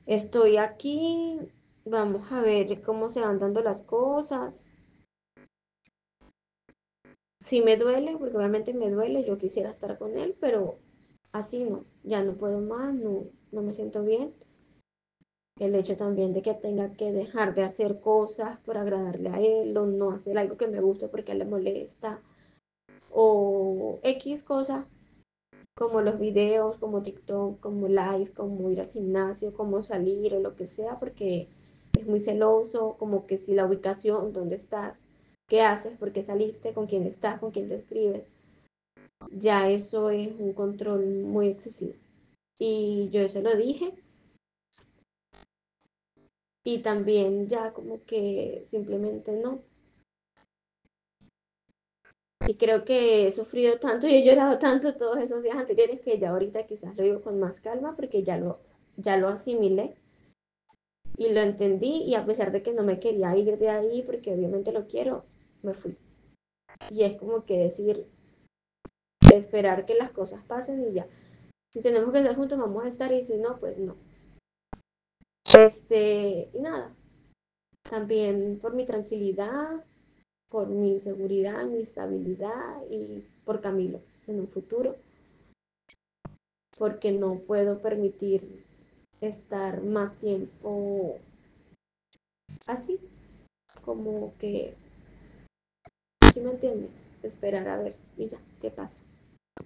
Estoy aquí, vamos a ver cómo se van dando las cosas. Sí me duele, porque obviamente me duele, yo quisiera estar con él, pero así no, ya no puedo más, no me siento bien. El hecho también de que tenga que dejar de hacer cosas por agradarle a él, o no hacer algo que me guste porque a él le molesta, o X cosas, como los videos, como TikTok, como live, como ir al gimnasio, como salir o lo que sea, porque es muy celoso, como que si la ubicación, dónde estás, qué haces, por qué saliste, con quién estás, con quién te escribes, ya eso es un control muy excesivo. Y yo se lo dije y también ya como que simplemente no. Y creo que he sufrido tanto y he llorado tanto todos esos días anteriores que ya ahorita quizás lo digo con más calma porque ya lo asimilé y lo entendí y a pesar de que no me quería ir de ahí porque obviamente lo quiero, me fui. Y es como que decir, esperar que las cosas pasen y ya. Si tenemos que estar juntos, vamos a estar y si no, pues no. Y nada, también por mi tranquilidad, por mi seguridad, mi estabilidad y por Camilo en un futuro, porque no puedo permitir estar más tiempo así, como que, ¿sí me entiendes? Esperar a ver y ya, ¿qué pasa?